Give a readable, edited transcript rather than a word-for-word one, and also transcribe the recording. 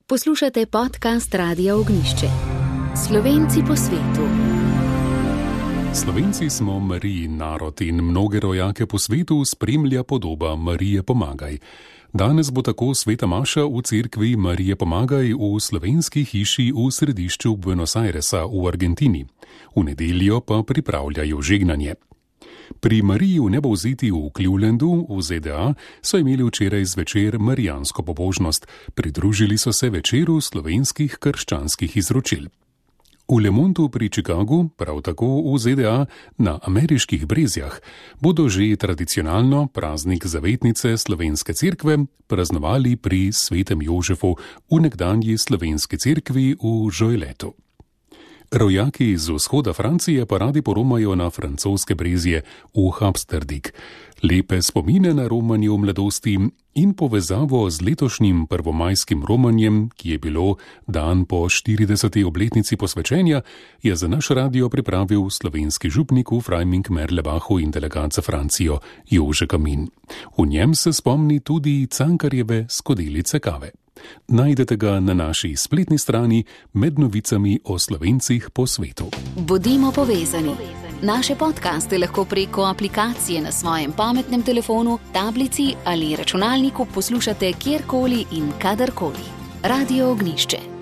Poslušate podcast Radia Ognjišče. Slovenci po svetu. Slovenci smo Marijin narod in mnoge rojake po svetu spremlja podoba Marije Pomagaj. Danes bo tako sveta maša v cerkvi Marije Pomagaj v slovenski hiši v središču Buenos Airesa v Argentini. V nedeljo pa pripravljajo žegnanje. Pri Mariji v nebovzeti v Clevelandu v ZDA so imeli včeraj zvečer marijansko pobožnost. Pridružili so se večeru slovenskih krščanskih izročil. V Le Mondu pri Chicagu, prav tako v ZDA, na ameriških Brezjah, bodo že tradicionalno praznik zavetnice slovenske cerkve praznovali pri svetem Jožefu v nekdanji slovenski cerkvi v Jolietu. Rojaki iz vzhoda Francije pa radi poromajo na francoske Brezje v Hapsterdik. Lepe spomine na romanje v mladosti in povezavo z letošnjim prvomajskim romanjem, ki je bilo dan po 40. obletnici posvečenja, je za naš radio pripravil slovenski župnik v Freiming-Merlebachu in delegat za Francijo Jože Kamin. V njem se spomni tudi Cankarjeve skodelice kave. Najdete ga na naši spletni strani med novicami o Slovencih po svetu. Bodimo povezani. Naše podcaste lahko preko aplikacije na svojem pametnem telefonu, tablici ali računalniku poslušate kjerkoli in kadarkoli. Radio Ognjišče.